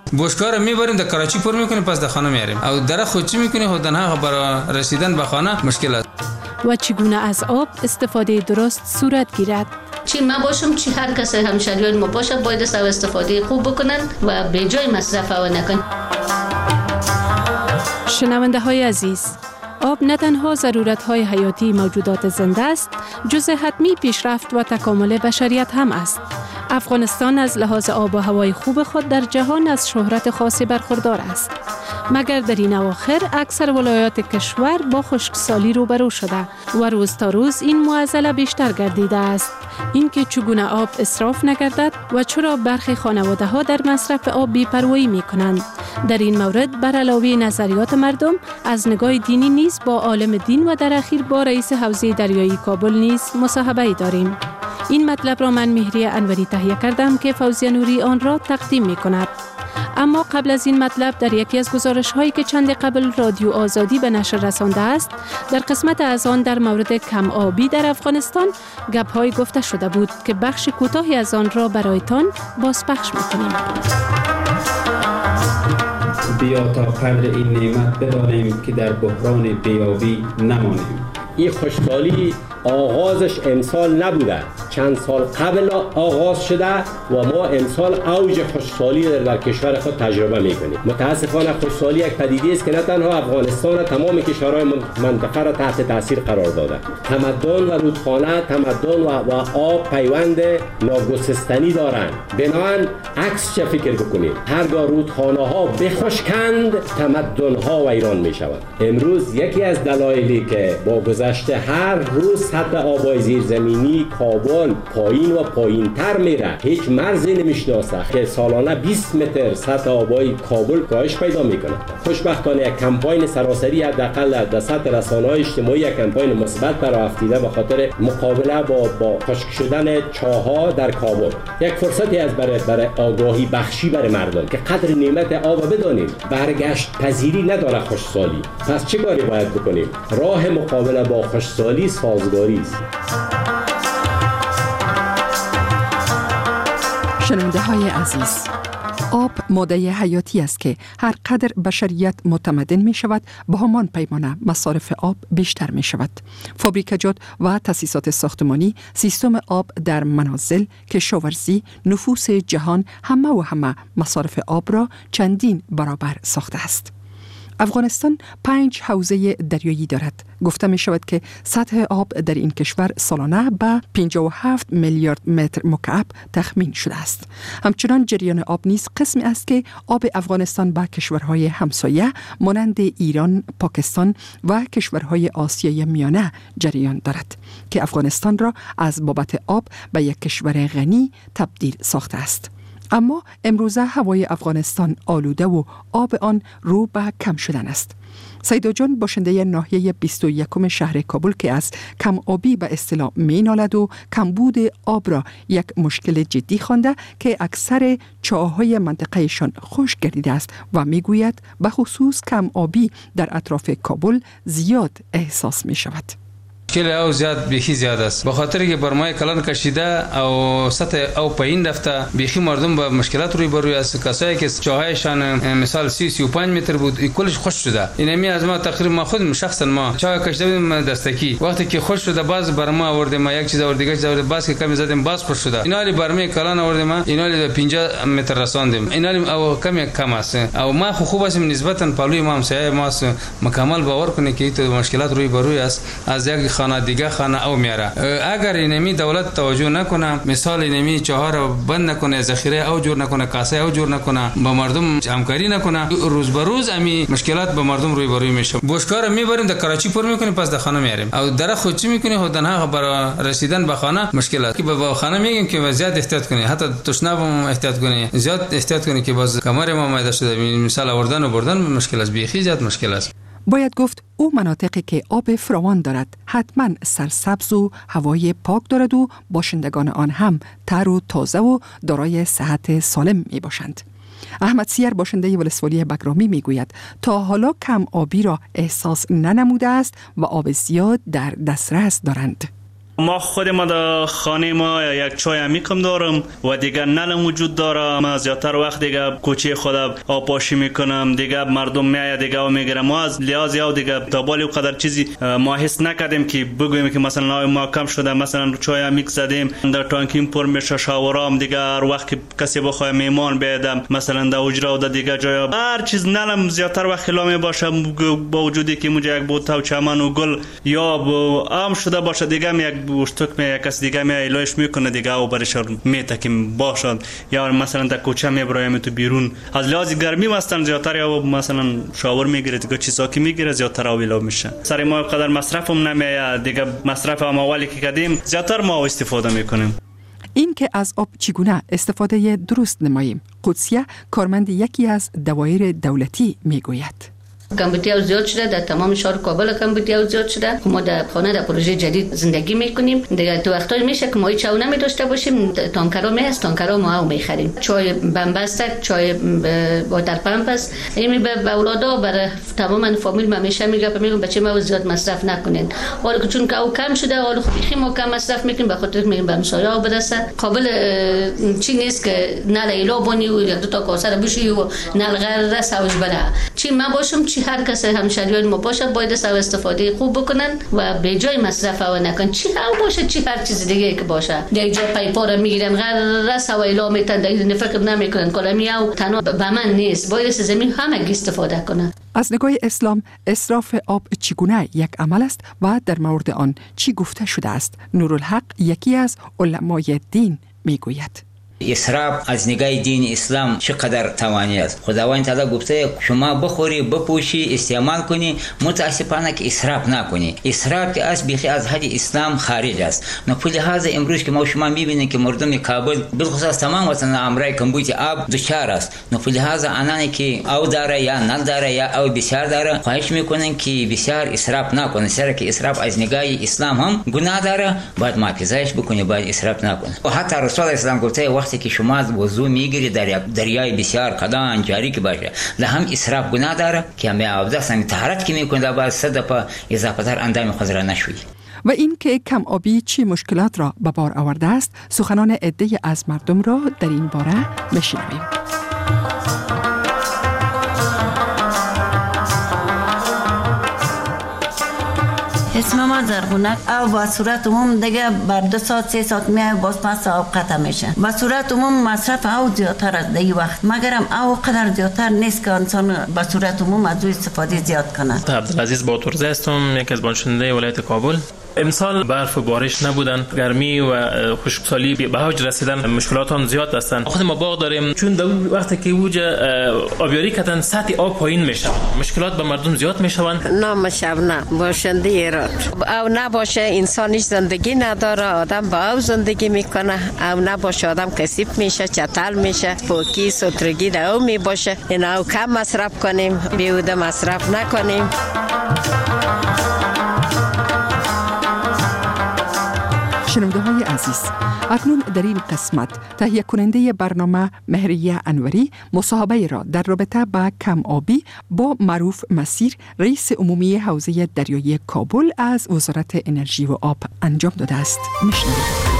بشکار میبریم در کراچی پر میکنیم، پس در خانه میاریم. او در خود چی میکنیم؟ خودنها برای رسیدن به خانه مشکل است. و چگونه از آب استفاده درست صورت گیرد؟ چی ما باشم چی هر کس همشهریان ما باشه باید از استفاده خوب بکنن و به جای مصرف نکنن. شنونده های عزیز، آب نه تنها ضرورت‌های حیاتی موجودات زنده است، جزء حتمی پیشرفت و تکامل بشریت هم است. افغانستان از لحاظ آب و هوای خوب خود در جهان از شهرت خاصی برخوردار است. مگر در این اواخر اکثر ولایات کشور با خشکسالی روبرو شده و روز تا روز این معضل بیشتر گردیده است. اینکه چگونه آب اسراف نگردد و چرا برخی خانواده‌ها در مصرف آب بی‌پروایی می‌کنند. در این مورد بر علاوه نظریات مردم از نگاه دینی نیز با عالم دین و در اخیر با رئیس حوزه دریایی کابل نیز مصاحبه داریم. این مطلب را من مهری انوری تهیه کردم که فوزیه نوری آن را تقدیم می‌کند. اما قبل از این مطلب در یکی از گزارش‌هایی که چند قبل رادیو آزادی به نشر رسانده است، در قسمت از آن در مورد کم آبی در افغانستان گپ‌های گفته شده بود که بخش کوتاهی از آن را برایتان بازپخش می‌کنیم. بیا تا قدر این نعمت بدانیم که در بحران بیابی نمانیم. این خوشحالی آغازش امسال نبوده، چند سال قبل آغاز شده و ما امسال اوج خوشحالی در کشور خود تجربه میکنیم. متاسفانه خوشحالی یک پدیده است که نه تنها افغانستان، تمام کشورهای منطقه را تحت تاثیر قرار داده. تمدن و رودخانه، تمدن و آب پیوند ناگسستنی دارند. بنابراین عکس چه فکر بکنید، هرگاه رودخانه ها بخشکند تمدن ها ویران میشود. امروز یکی از دلایلی که با گذشت هر روز سطح آبای زیرزمینی کابل پایین و پایین تر میره، هیچ مرزی نمیشناسه که سالانه 20 متر سطح آبای کابل کاهش پیدا میکنه. خوشبختانه یک کمپاین سراسری حداقل در سطح رسانه‌های اجتماعی یک کمپاین مثبت برآورده افتیده به خاطر مقابله با خشک شدن چاه‌ها در کابل. یک فرصتی از برای آگاهی بخشی برای مردم که قدر نعمت آب بدانیم. برگشت پذیری نداره خوشحالی. پس چه کاری باید بکنیم؟ راه مقابله با خوشحالی سازگاری است. شنونده های عزیز، آب ماده حیاتی است که هر قدر بشریت متمدن می شود به همان پیمانه مصارف آب بیشتر می شود. فابریکجات و تأسیسات ساختمانی، سیستم آب در منازل، کشاورزی، نفوس جهان همه مصارف آب را چندین برابر ساخته است. افغانستان 5 حوزه دریایی دارد. گفته می شود که سطح آب در این کشور سالانه به 57 میلیارد متر مکعب تخمین شده است. همچنان جریان آب نیز قسمی است که آب افغانستان به کشورهای همسایه مانند ایران، پاکستان و کشورهای آسیای میانه جریان دارد که افغانستان را از بابت آب به یک کشور غنی تبدیل ساخته است. اما امروزه هوای افغانستان آلوده و آب آن رو به کم شدن است. سیدا جان باشنده ناحیه 21 شهر کابل که از کم آبی به اصطلاح می نالد و کمبود آب را یک مشکل جدی خوانده که اکثر چاه‌های منطقهشان خشک گردیده است و می گوید به خصوص کم آبی در اطراف کابل زیاد احساس می شود. مشکل او زیاد بیخی زیاد است، به خاطر که برمای کلان کشیده او سطح او پایین رفته، بیخی مردم با مشکلات روبروی است. کسایی که چاهایشان مثال 30-35 متر بود کلش خشک شده. اینمی از ما تقریبا ما خود شخصا ما چاه کشیده بودیم دستکی، وقتی که خشک شده باز برما آوردیم، ما یک چیز آوردیم دیگه آوردیم، باز که کمی زدیم باز خشک شده. اینالی برمای کلان آوردیم، اینالی 50 متر رساندیم، اینالی او کم است. او ما خوب است نسبتا پلوی ما همسایه ما مکمل باور کنه که این مشکلات روبروی است از یک خانه دیگه خانه او میاره. اگر اینمی دولت توجه نکنه، مثال اینمی چهار رو بند نکنه، ذخیره او جور نکنه، کاسه او جور نکنه، با مردم همکاری نکنه، روز به روز امی مشکلات به مردم روبروی میشه. بشکار میبریم در کراچی پر میکنیم، پس در خانه میاریم. او در خود چی میکنه؟ خودنها برای رسیدن به خانه مشکلات که به خانه میگیم که زیاد احتیاط کنی، حتی تشنه احتیاط کنی، زیاد احتیاط کنی که باز کمر ما مایده شده، مثال آوردن و بردن مشکل است، بیخی زیاد مشکل است. باید گفت او مناطقی که آب فراوان دارد حتما سرسبز و هوای پاک دارد و باشندگان آن هم تر و تازه و دارای صحت سالم می باشند. احمد سیر باشنده ولسوالی بگرامی می گوید تا حالا کم آبی را احساس ننموده است و آب زیاد در دسترس دارند. ما خود ما در خانه ما یک چای عمیقم دارم و دیگه نلم وجود داره. ما زیادتر وقت دیگه کوچه خود آب پاشی میکنم، دیگه مردم میاد دیگه و میگیرم. ما از لحاظ یا دیگه تا بالی قدر چیزی ما حس نکردیم که بگوییم که مثلا ما کم شده، مثلا چای عمیق زدیم در تانکیم پر میشه، شاورام دیگه هر وقت که کسی بخواد میمان بیادم مثلا در حجره و در دیگه جای هر چیز نلم زیادتر وقت خلا می باشه. با وجودی که مونجا یک بوته و چمن و گل یا عام شده باشه دیگه یک بوشتک می کس دیگه می ایلاش میکنه دیگه او برش میتکیم باشد، یا مثلا در کوچه میبرایم تو بیرون. از لحاظ گرمی مثلا زیادتر یا مثلا شاور میگیره دیگه چیزا که میگیره زیادتر اویلا میشه. سر ما قدر مصرفم نمیاد دیگه، مصرف هم اولی که کردیم زیادتر ما استفاده میکنیم. این که از آب چگونه استفاده درست نماییم، قدسیه کارمند یکی از دوایر دولتی میگوید. کمبودیا زیاد شده در تمام شهر کابل، کمبودیا زیاد شده. ما در خانه در پروژه جدید زندگی میکنیم دیگه. تو وقتایی میشه که ما هیچ نمی داشته باشیم، تانکرها میست، تانکرها ما میخریم. چای بمبستک، چای واتر پمپ است. این به اولادا برای تمام فامیل ما میشه میگم بچه ما زیاد مصرف نکنین. حالا که چون که او کم شده، حالا خب ما کم مصرف میکنیم، به خاطر میگیم به مسایا برسه. قابل چی نیست که نل ایلا بونی و یک دو تا کاسه بشی و نل غیر سوج بره. چی ما باشم چی هر کس همشریان ما باشه باید از استفاده خوب بکنن و به جای مصرف او نکن. چی او باشه چی هر چیز دیگه که باشه. یک جا پایپا رو میگیرن غیر سوایلا میتن دیگه فکر نمیکنن کلامی او تنها به من نیست، باید از زمین همه استفاده کنن. از نگاه اسلام اسراف آب چگونه یک عمل است و در مورد آن چی گفته شده است؟ نورالحق یکی از علمای دین میگوید. اسراف از نگاه دین اسلام چقدر توانی است. خداوند تعالی گفته شما بخوری، بپوشی، استعمال کنی، متاسفانه که اسراف نکنی. اسراف که از بیخی از حد اسلام خارج است. نکول لحاظ امروز که ما شما میبینیم که مردم کابل بالخصوص تمام وطن امرای کمبود آب دچار است. نکول لحاظ آنانی که او داره یا نل داره یا او بسیار داره، خواهش میکنن که بسیار اسراف نکنه. چرا که اسراف از نگاه اسلام هم گناه داره، باید محافظتش بکنی، باید اسراف نکنه. و حتی رسول اسلام گفته وقتی که شما وضو میگیری در دریای بسیار قدان جاری که باشه، لهم اسراف گناه داره که همه آبدستان طهارت که میکنه باید 100 دفعه اضافه تر اندام خود را نشویی. و این که کم آبی چی مشکلات را به بار آورده است، سخنان عده‌ای از مردم را در این باره بشنویم. اسم ما زرغونه. او با صورت عموم دیگه بر 2 ساعت 3 ساعت میای باز پس آب قطع میشه. با صورت عموم مصرف او زیادتر از دی وقت، مگرم او قدر زیادتر نیست که انسان با صورت عموم از او استفاده زیاد کنه. عبدالعزیز باتورزه هستم، یکی از باشنده ولایت کابل. امسال برف و بارش نبودن، گرمی و خشکسالی به اوج رسیدن، مشکلات هم زیاد هستند. خود ما باغ داریم، چون در وقتی که اوج آبیاری کردن سطح آب پایین میشه، مشکلات به مردم زیاد میشوند. نام شبنم، باشنده ایران. او نباشه انسانش زندگی نداره، آدم با او زندگی میکنه. او نباشه آدم کثیف میشه، چتل میشه، پوکی سترگی در او میباشه. این او کم مصرف کنیم، بیهوده مصرف نکنیم. شنونده های عزیز، اکنون در این قسمت تهیه کننده برنامه مهریه انوری مصاحبه را در رابطه با کم آبی با معروف مسیر رئیس عمومی حوزه دریایی کابل از وزارت انرژی و آب انجام داده است. میشنوید.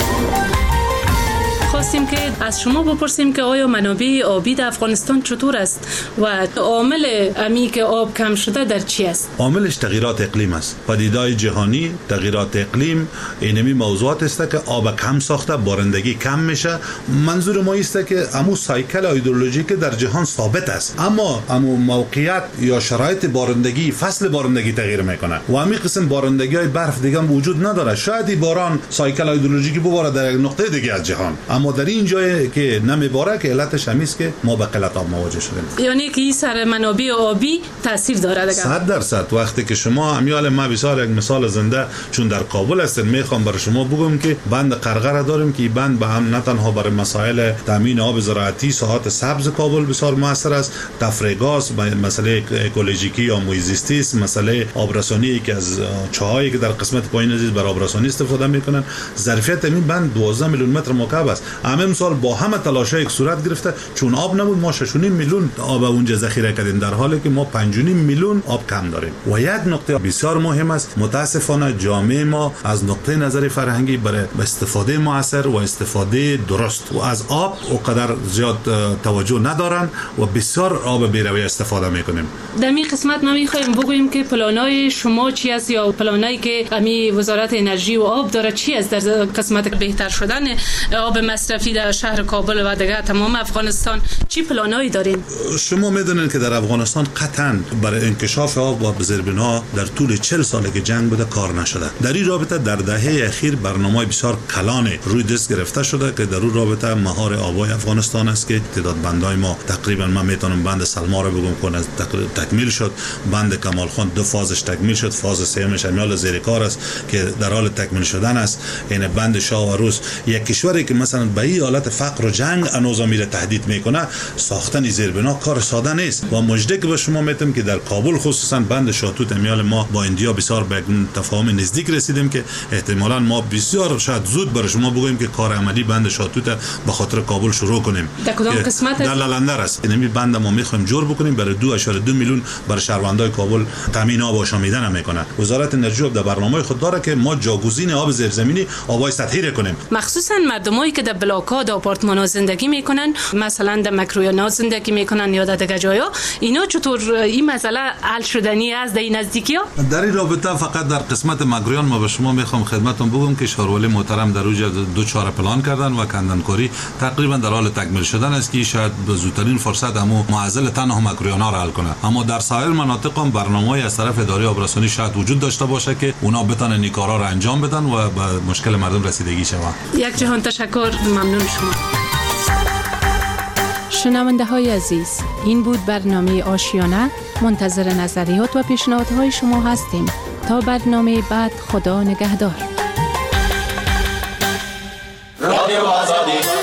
خواستیم که از شما بپرسیم که آیا منابع آبی در افغانستان چطور است و عامل امی که آب کم شده در چی است؟ عاملش تغییرات اقلیم است. پدیدهای جهانی، تغییرات اقلیم، اینمی موضوعات است که آب کم ساخته، بارندگی کم میشه. منظور ما است که امو سایکل هیدرولوژیک در جهان ثابت است، اما امو موقعیت یا شرایط بارندگی، فصل بارندگی تغییر میکنه و همین قسم بارندگی‌های برف دیگه وجود نداره. شاید باران سایکل هیدرولوژیکی بباره در یک نقطه دیگه از جهان، اما در این جایی که نمیباره که علتش همین است که ما به قلت آب مواجه شدیم. یعنی که این سر منابع آبی تاثیر داره دیگه. 100% وقتی که شما امیال ما بسیار یک مثال زنده چون در کابل هستن، میخوام برای شما بگم که بند قرقره داریم که بند به هم نه تنها برای مسائل تامین آب زراعتی ساحات سبز کابل بسیار موثر است، تفریح گاز، مسئله اکولوژیکی یا محیط زیستی است، مسئله آبرسانی که از چاهایی که در قسمت پایین عزیز بر آبرسانی استفاده میکنن. ظرفیت این بند 12 میلیون متر مکعب است. همه سال با همه تلاش‌ها یک صورت گرفته، چون آب نبود ما 6.5 میلیون آب اونجا ذخیره کردیم، در حالی که ما 5.5 میلیون آب کم داریم. و یک نکته بسیار مهم است، متاسفانه جامعه ما از نقطه نظر فرهنگی برای استفاده مؤثر و استفاده درست و از آب اونقدر زیاد توجه ندارن و بسیار آب بی‌رویه استفاده میکنیم. در این قسمت ما میخوایم بگوییم که پلانای شما چی است یا پلانایی که امی وزارت انرژی و آب داره چی است در قسمت بهتر شدن آب مصرفی در شهر کابل و دیگر تمام افغانستان؟ چی پلانایی دارین؟ شما میدونید که در افغانستان قطعاً برای انکشاف آب و زیربنا در طول 40 سالی که جنگ بوده کار نشده. در این رابطه در دهه اخیر برنامه بسیار کلان روی دست گرفته شده که در اون رابطه مهار آبای افغانستان است که تعداد بندای ما تقریبا من میتونم بند سلما رو بگم کنه تکمیل شد، بند کمال خان 2 فازش تکمیل شد، فاز سومش امیال زیر کار است که در حال تکمیل شدن است. این بند شاه و روس یک کشوری که مثلا به این حالت فقر و جنگ انوزا میره تهدید میکنه، ساختن زیربنا کار ساده نیست. و مژده که به شما میتونم که در کابل خصوصا بند شاتوت امیال ما با اندیا بسیار به تفاهم نزدیک رسیدیم که احتمالاً ما بسیار شاید زود برای شما بگوییم که کار عملی بند شاتوت به خاطر کابل شروع کنیم. در کدام قسمت؟ در لالندر است. این بند ما میخوایم جور بکنیم برای 2.2 میلیون برای شهروندای کابل تامین آب آشامیدن میکنه. وزارت انرژی در برنامه خود داره که ما جاگزین آب زیرزمینی آبای سطحی کنیم. مخصوصا مردمایی که در بلاک‌ها و آپارتمان‌ها زندگی میکنن، مثلا در مکرویانا زندگی میکنن یا در دیگر جاها، اینا چطور این مسئله حل شدنی است در این نزدیکی‌ها؟ در این رابطه فقط در قسمت مکرویان ما به شما میخوام خدمتتون بگم که شارولی محترم در اوج 2 پلان کردن و کندنکاری تقریبا در حال تکمیل شدن است که شاید به زودترین فرصت همو معضل تنها مکرویانا را حل کنه. اما در سایر مناطق هم برنامه‌ای از طرف اداره آبرسانی شاید وجود داشته باشه که اونا بتونن این کارا را انجام بدن و به مشکل مردم رسیدگی شود. یک جهان تشکر، ممنون شما. شنونده های عزیز، این بود برنامه آشیانه. منتظر نظریات و پیشنهادهای شما هستیم. تا برنامه بعد، خدا نگهدار. رادیو آزادی.